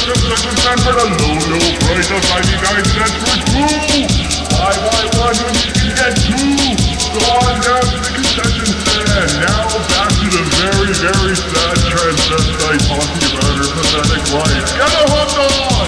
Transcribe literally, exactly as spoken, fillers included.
the second stand for the low, low price of ninety-nine cents for two. Buy, buy one and you can get two. So on down to the concession stand. Now back to the very, very sad transvestite talking about her pathetic life. Get a hot dog!